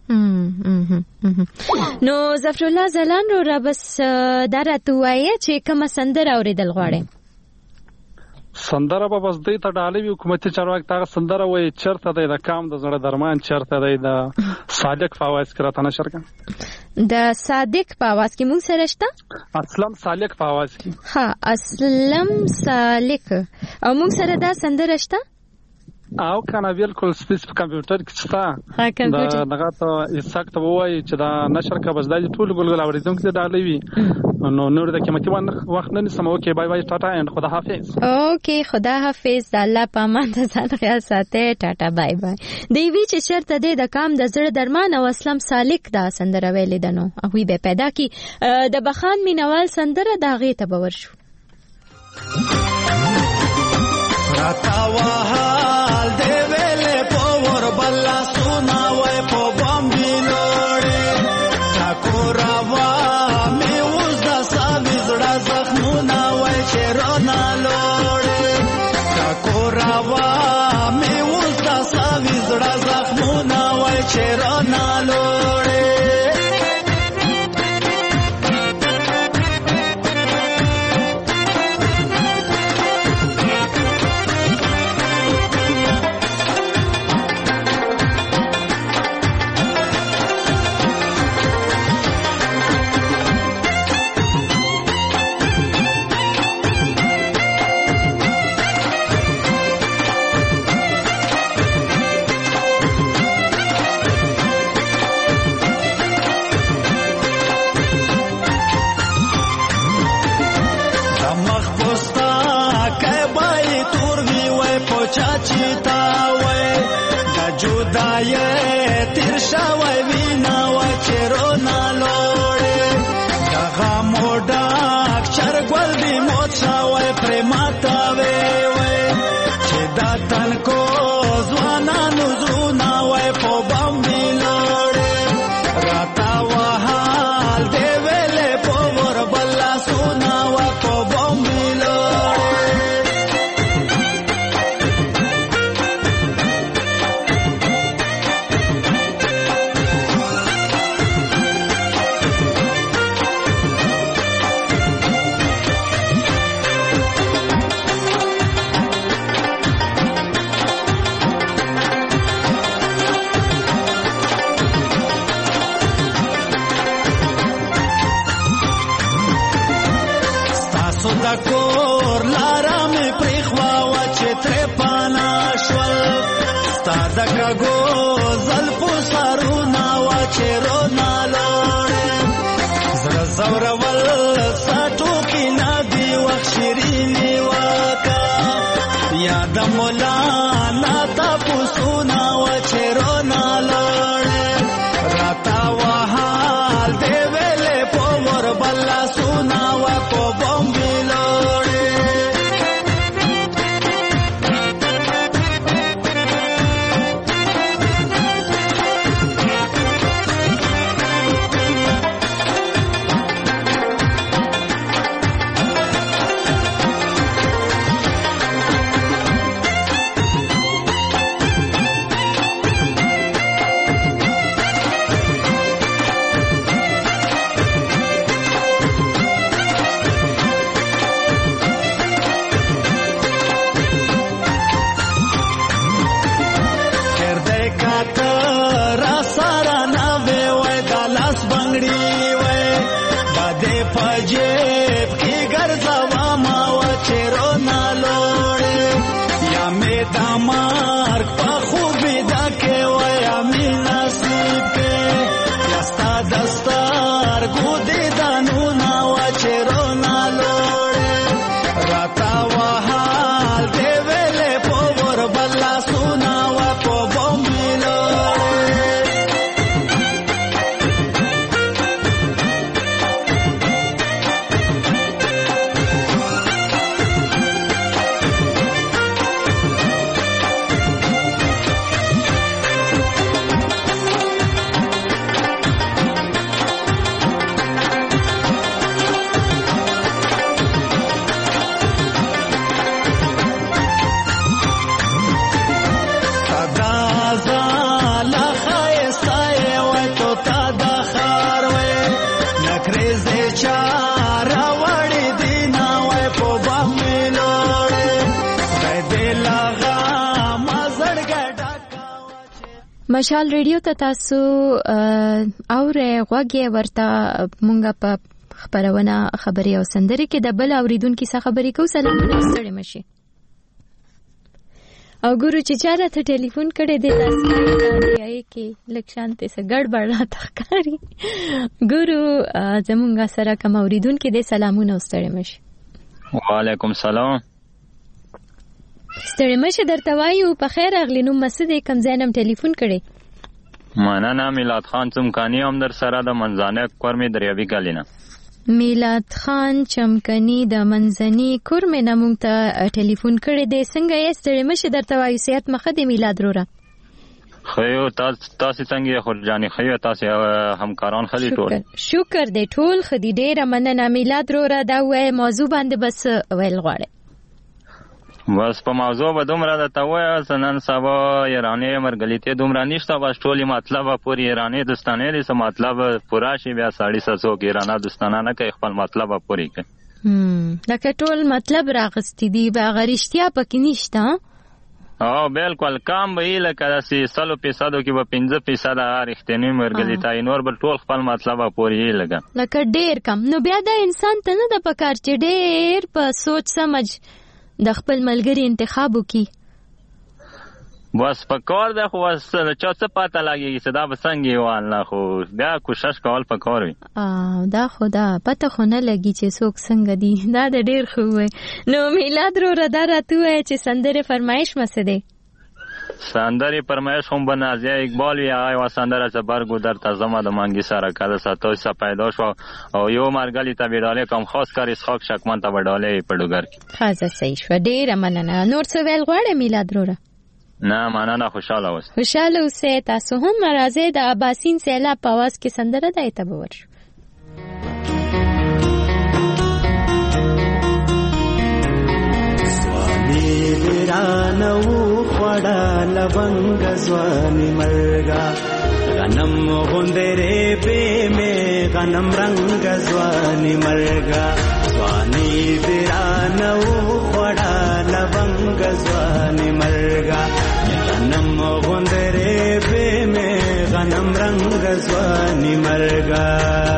نو ظفر الله زلان رو را بس درته وایي چې کوم سندره اوریدل غواړي سندره په بس دې ته ډالې حکومتي چارواکي تا سندره وایي چرته دی د کام د زړه درمان چرته دی د صادق فواز کراته نشر کا د صادق په आवाज کې مونږ سره شته اسلم صالح په आवाज کې ها اسلم صالح او مونږ سره دا سندره شته او کنه بالکل سپیس په کمپیوټر کې شته ها کمپیوټر دغه ته ایساکت وایي چې دا نشر کا بس د ټول ګلګل اوریدونکو ته ډالې وي نو نور د قیمتي وخت نه سم اوکي بای بای ټاټا اند خدا حافظ اوکي خدا حافظ الله پامان ته ځان خیال ساته ټاټا بای بای دی وی چې شرط ده د کام د زړه درمان او اسلام سالک دا سندره ویلې دنو او وی به پیدا کی د بخان مینوال سندره دا غي ته باور شو راتا وحال دی ویلې پور بلا سونا وای په بامبي لوړې ټاکورا وا زخمونه وای چیرونه لوړې ټاکورا وا می وستا ساوي زړه زخمونه وای چیرونه لوړې یې تیر شوی وینا و چیرونه لوړې دغه مو ډاک چرګول دی موت شوی پرې ماتوي وی چې دا تنکو ځوانانو زړونه وی په بم دی لوړې راته وحال دی ویلې په ور بل لاسونه وی په بم دی کور لارا می پریخوا و چې تر پانا شول ستا د کاغو زلفو سرونه و چې رونا لوړې زړه زورول ساتو کې نادي وخت شیریني وکا یاد مولا ناتا پوسونه و چې رونا لوړې راتا وحال دی ویلې په ور بلا سونا و په بم مشال ریډیو ته تاسو اورې غوږی ورته مونږه په خبرونه خبري او سندري کې د بل اوریدونکو څخه خبرې کو. سلام ستړي مشي او ګورو چې چاره ته ټلیفون کړي د تاسو دی کې لکشانته سره ګډوډ راته ښکاری. ګورو زمونږه سره کوم اوریدونکو د سلامونه ستړي مشي. وعلیکم سلام. ستړي مشه درته وایو په خیر اغلی نو مسجد کم زینم ټلیفون کړي. مننه میلاد خان چمکانی هم در سره د منځانه کورمې دریابي کلینا. میلاد خان چمکانی د منځنی کورمې نامو ته ټلیفون کړي دی. څنګه یې ستړي مشه درته وایو صحت مخه دی میلاد وروره. خیو تاسو تاسو څنګه خورجاني خیو تاسو همکاران خلی ټول شکر دی ټول خدي ډیره مننه میلاد وروره. دا وای موضوع باندې بس ویل غواړي. بس په موضوع به دومره د توای سنن سبا ایرانی مرګلیته دومره نشته. بس ټولې مطلب پوری ایرانی دوستانه دي. سم مطلب پورا شي بیا ساړي سسو کې ایرانی دوستانه نه کوي خپل مطلب پوری کوي. هم دا ټول مطلب راغستی دی به غریشتیا پکې نشته. او بالکل کام به لکه داسې سلو پیسادو کې به پنځه پیساد اړختنی مرګلیته نور بل ټول خپل مطلب پوری لګا لکه ډیر کم. نو بیا دا انسان ته نه د پکار چې ډیر په سوچ سمج د خپل ملګری انتخاب وکي. بس پکور ده خو وس چا څه پاته لګي چې دا بسنګي والله خو بیا کوشش کول پکور وي. اه دا خدا پته خو نه لګي چې څوک څنګه دي. دا د ډیر خو وي. نو میلاد رو ردا راتو چې سندره فرمایش مسه ده. سندرې فرمایش هم به نازیه اقبال وي. هغه یوه سندره چې برګو در ته زما د منګي سره کده ستاسو پیدا شو او یو مرګلي ته به ډالې کوم خاص کار اسحاق شکمن ته به ډالې په ډوګر کې. خاصه صحیح شو. ډېره مننه. نور څه ویل غواړې میلاد وروره؟ نه مننه. خوشاله اوسئ. خوشاله اوسئ. تاسو هم راځئ د اباسین سیلاب په اواز کې سندره ده ته به ورشو. वीरानौ खड़ा लवंग स्वामी मर्गा गनम गुंदरे पे में गनम रंग स्वामी मर्गा स्वामी वीरानौ खड़ा लवंग स्वामी मर्गा गनम गुंदरे पे में गनम रंग स्वामी मर्गा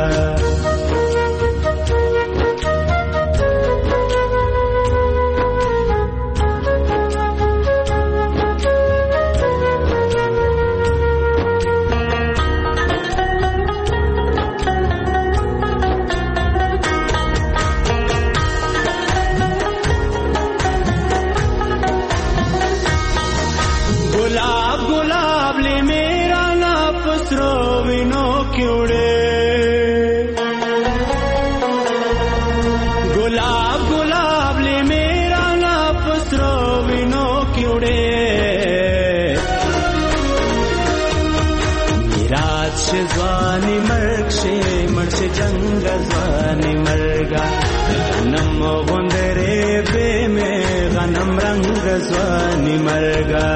ज़वानी मर्ग से मर्ग जंग ज़वानी मर्गा गनम गुंदरे बे में गनम रंग ज़वानी मर्गा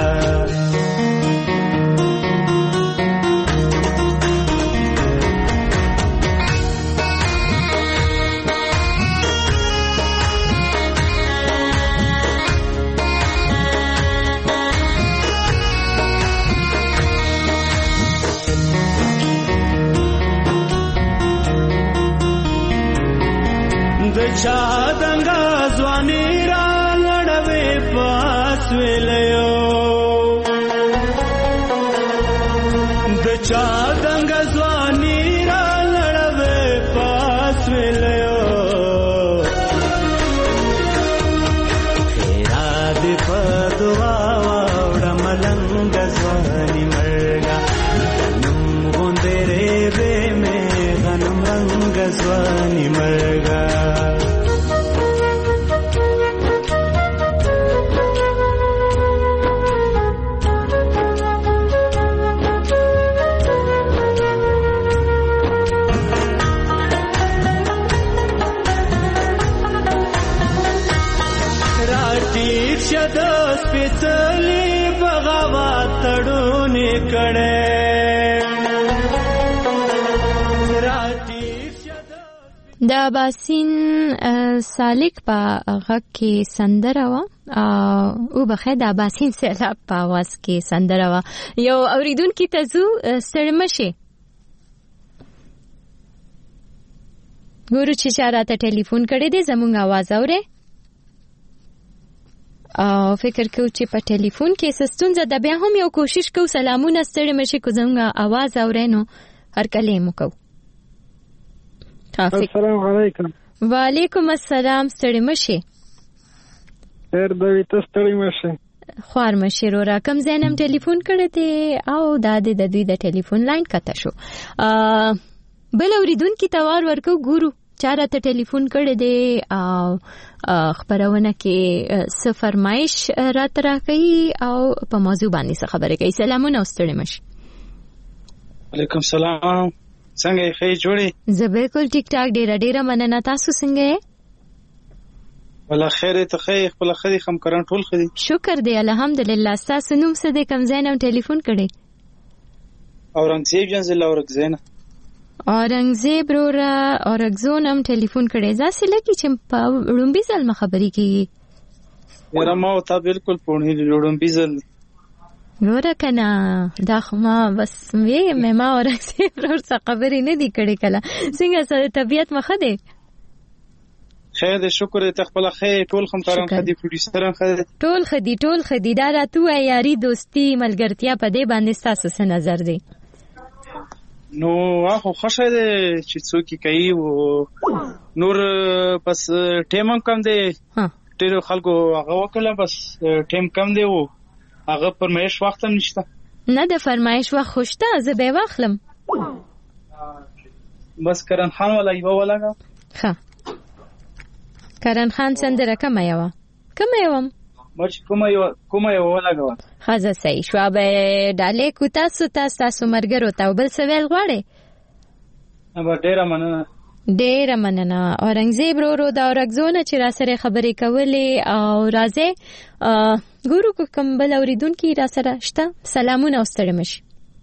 चादंगा ज़वानी रा लड़वे पास वेलयो द चादंगा ज़वानी रा लड़वे पास वेलयो तेरा दे पदवा वाड़ा मलंग ज़वानी मर्गा गनम गुंदरे बे में गनम रंग ज़वानी मर्गा स्पेशली बगावत तड़ूने कड़े د اباسین سالک په غږ کې سندره وه او بخیر د اباسین سیلاب په اواز کې سندره وه. یو اوریدونکي ته ځو. ستړي مه شئ. ګورو چې چا راته ټلیفون کړی دی. زموږ اواز اورئ او فکر کوو چې په ټلیفون کې څه ستونزه ده. بیا هم یو کوشش کوو. سلامونه. ستړي مه شئ. که زموږ اواز اورئ نو هرکلی یې مو کوو. السلام علیکم. وعلیکم السلام. ستړي مه شئ. خیر به وي. ته ستړي مه شئ. خوار مه شئ وروره. کوم ځای نه م ټلیفون کړی دی او دا د دوی د ټلیفون لاین کته شو. بل اورېدونکي ته وار ورکوو. ګورو چا راته ټلیفون کړی دی او خبرونه کې څه فرمایش راته راکوي او په موضوع باندې څه خبرې کوي. سلامونه او ستړي مه شئ. وعلیکم سلام. څنګه یې؟ ښه جوړې؟ زه بالکل ټیک ټاک. ډېره ډېره مننه. تاسو څنګه یې؟ والله خیر ته ښه. خپل خدي خم کرن ټول خدي. شکر دی الحمدلله. تاسو نوم څه دی؟ کوم ځای نه ټلیفون کړی؟ اورنګزیب جنزل اورګزینا. اورنګزیب وروره اورګزون هم ټلیفون کړی. ځاسې لګي چې په لومبي ځل ما خبرې کېږي. یاره ما او تا بالکل پوهې لومبي ځل ګوره که نه دا خو ما بس ویې مې ما اورنګزیب ورور څه خبرې نه دي کړې. کله څنګه طبیعت مو ښه دی؟ خیر دی شکر دی. ته خپله ښه یې؟ ټول خمکاران ښه دي؟ پروډیوسر هم ښه دی؟ ټول ښه دي ټول ښه دي. دا راته ووایه یاري دوستي ملګرتیا په دې باندې ستاسو څه نظر دی؟ نو هغه خوښه دی چې څوک یې کوي. نور بس ټیم هم کم دی. ډېرو خلکو هغه وکړله بس ټیم کم دی و هغه فرمایش وخت هم نشته نه د فرمایش وخت خوشته زه به واخلم بس کرن خان ولا یو ولاګه ښه کرن خان سندره کوم یو کوم یو مچ کوم یو کوم یو ولاګه خزه صحیح شو به ډالې کو تاسو تاسو مرګرو ته بل سوال غواړي ابا ډیره مننه ډیره مننه اورنګزیب ورو دا اورګزونه چې را سره خبرې کولې او راځي ګورو کوم بل اوریدونکو را سره شته سلامونه واستړم شي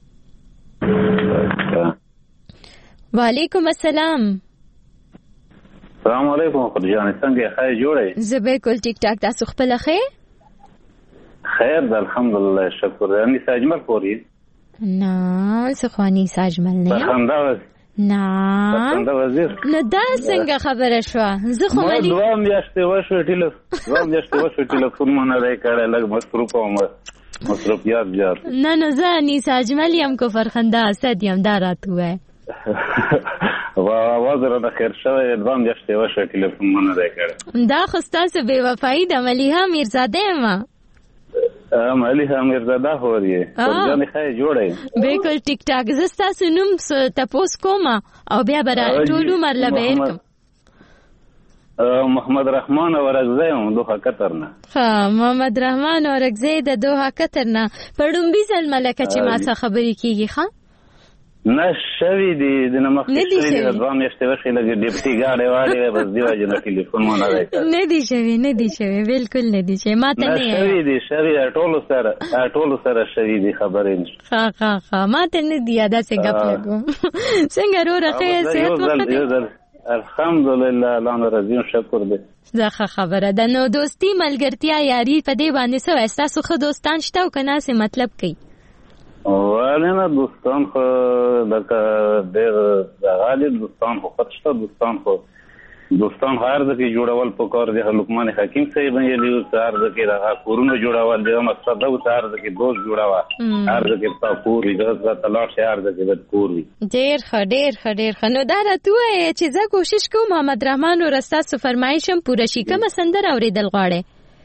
وعلیکم السلام السلام علیکم خدایانه څنګه خیر جوړه زه بالکل ټیک ټاک تاسو خپل خیر خیر ده الحمدلله شکر یعنی ساجمل پوری نه سخوانی ساجمل نه خندا نه خندا وزیر نه دا څنګه خبره شو زه خو ملي دوه میاشتې وشو ټلیفون دوه میاشتې وشو ټلیفون مونږ نه کړه لږ مصروف وم مصروفیات زیات نه نه زه ني ساجمل یم کو فرخنده اسد یم دا راته وا وزر د خیر شوی دوه میاشتې وشو ټلیفون مونږ نه کړه دا خو تاسو بے وفایی د ملیحه میرزاده ما ملیحه میرزاده هوري ځان خیر جوړه بالکل ټیک ټاک زستا سنوم تپوس کوم او بیا برا ټول عمر لبیرکم محمد رحمان اورګزی هم دوه قطر نه ها محمد رحمان اورګزی د دوه قطر نه پړم بي ځل ملکه چې ما څخه خبرې کیږي ښا نه شوی دی د نمخ شوی د دوه میاشتې وشي لګي ډیپټي گاډي واړي بس دی واجب ټلیفون مونږ نه راځي نه دی شوی نه دی شوی بالکل نه دی شوی ما ته نه شوی دی شوی ټول سره ټول سره شوی دی خبرې ها ها ها ما ته نه دی ادا څنګه غپ لګو څنګه رو راخه صحت وخت الحمدلله الله رضی شکر دې زه خبره ده نو دوستی ملګرتیا یاري په دې باندې سو احساس خو دوستان شته او کنه څه مطلب کوي ولنه دوستان خو لکه ډېر غالب دوستان خو خطشته دوستان خو دوستان هر ځکه جوړول په کار دی لقمان حکیم صاحب یې لیو هر ځکه راغ کورونه جوړول دی مقصد دا هر ځکه دوست جوړوا هر ځکه په پوری د تلاش هر ځکه د پوری ډېر ښه ډېر ښه ډېر ښه نو دا راته چې زه کوشش کوم محمد رحمان ورستا سو فرمایشم پوره شي کوم سندر اوریدل غواړي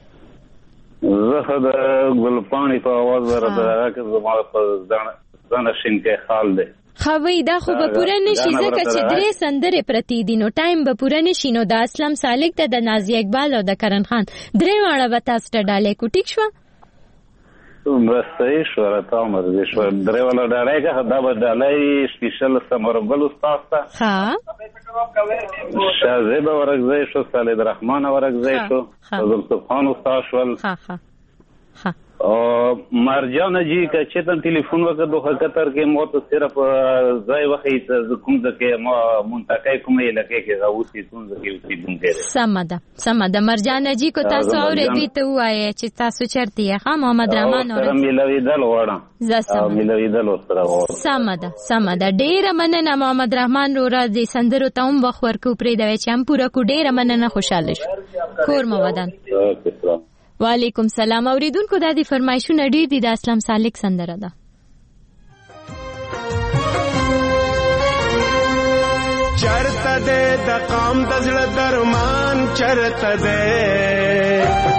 زه د ګلپانی په आवाज ورته راکې زما په ځان شین کې حال دی خوي دا خو به پوره نشي ځکه چې درې سندره پرتی دي نو ټایم به پوره نشي نو د اسلام سالک ته د نازیه اقبال او د کرن خان درې واړه به تاسو ته ډالې کو ټیک شو بس صحیح شو راته عمر دې شو درې واړه ډالې که دا به ډالې سپیشل سمربل استاد ته ها شازیب ورغزی شو سالد رحمان ورغزی شو عبد السبحان استاد شول ها ها ها او مرجان جی کا چتن ټلیفون وکړ دوه قطر کې مو ته صرف ځای وخت کوم ځکه ما منتقای کومه لکه کې غوتی تون ځکه وتی دم کړي سمده سمده مرجان جی کو تاسو اورېدی ته وایي چې تاسو چرته یې ها محمد رحمان اور سره ملوي دل وړه زسم ملوي دل سره وړه سمده سمده ډیره مننه محمد رحمان رو را دي سندرو ته هم وخت ورکو پرې دا چې هم پورا کو ډیره مننه خوشاله شو کور مو ودان وعلیکم سلام اوریدونکو د دې فرمایشونه ډیر دي د اسلام سالک سندره ده چرته دې د قام د زړه درمان چرته دې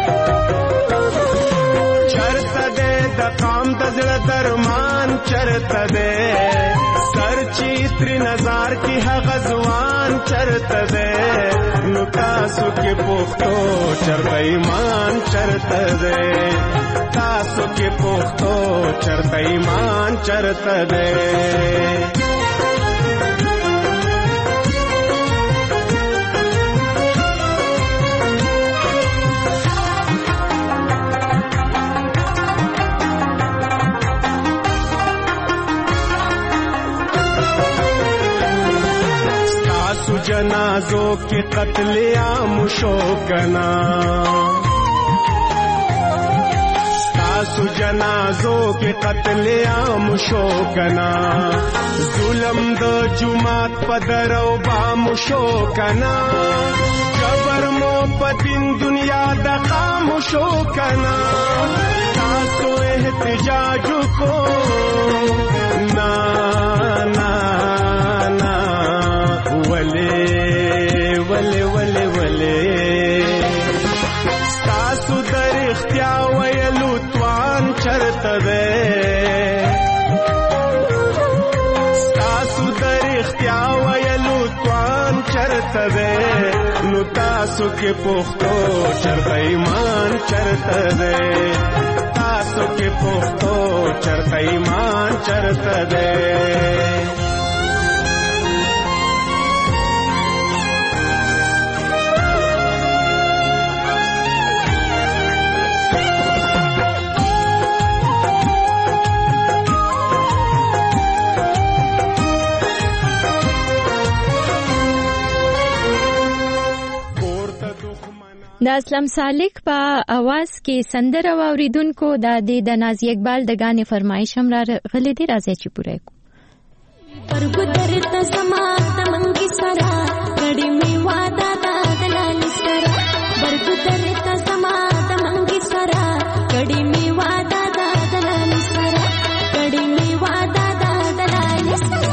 چرته دې د قام د زړه درمان چرته دې سر چې تر نظر کې هغه ځوان چرته دې نو تاسو کې پوښتو چرته ایمان چرته دې تاسو کې پوښتو چرته ایمان چرته دې जनाजों के कत्लेआम शो कना तासु जनाजों के कत्लेआम शो कना जुलम द जुमात पदरो बाम शो कना जबर मो पतिन दुनिया द खाम शो कना तासु एहतजाज को ना ना ना वले वले वले वले ستاسو در اختیا ویلو توان چرته دی ستاسو د رښتیا ویلو توان چرته دی نو تاسو کې پښتو چرته ایمان چرته دی تاسو کې پښتو چرته ایمان چرته دی د اسلام سالک په आवाज کې سندره واوریدونکو د د نازي اقبال د غانې فرمایش هم را غلې دي راځي چې پوره کو پرګ درته سما د منګي سرا غړي می واده د دلال سرا پرګ درته سما د منګي سرا غړي می واده د دلال سرا غړي می واده د دلال سرا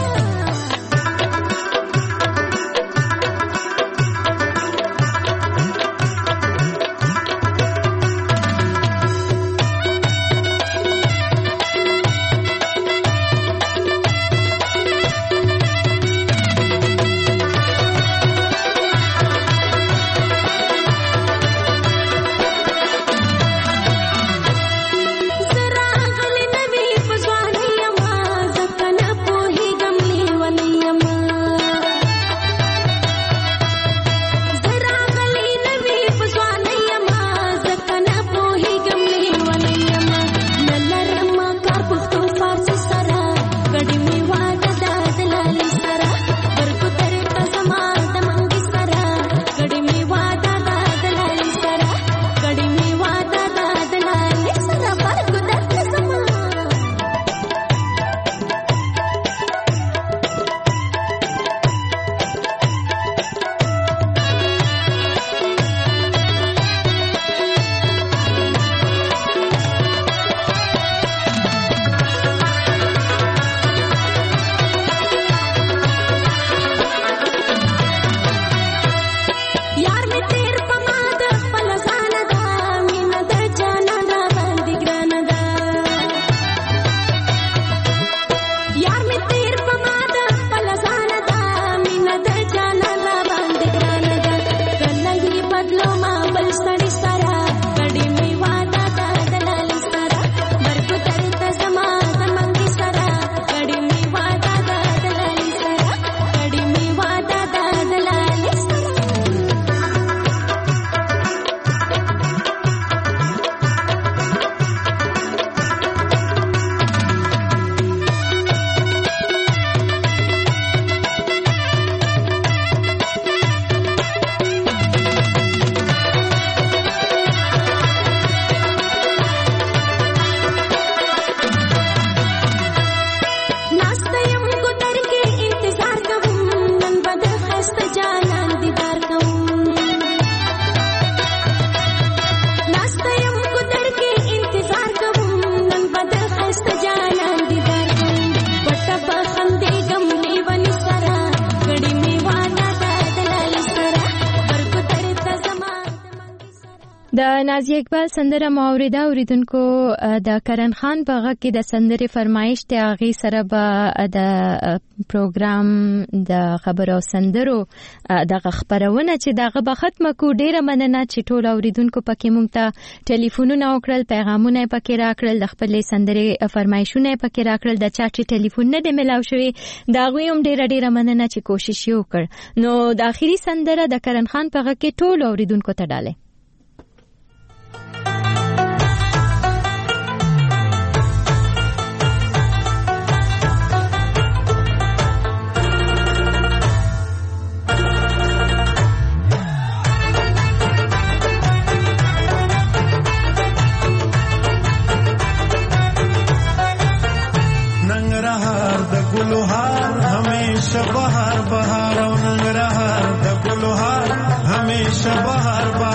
د نازي اقبال سندره ماوریدا اوریدونکو د کرن خان په غږ کې د سندرې فرمایش ته غي سره به د پروګرام د خبرو سندرو د خبرونه چې دغه به ختمه کو ډیره مننه چې ټول اوریدونکو پکې مونږ ته ټلیفونونه وکړل پیغامونه پکې راکړل د خپل سندرې فرمایشونه پکې راکړل د چا چې ټلیفون نه دی ملاو شوی دا غوي هم ډیره ډیره مننه چې کوشش یې وکړ نو د اخیری سندره د کرن خان په غږ کې ټول اوریدونکو ته ډاله गुलहार हमेशा बहार बहार नंगरहार द गुलहार हमेशा बहार बहार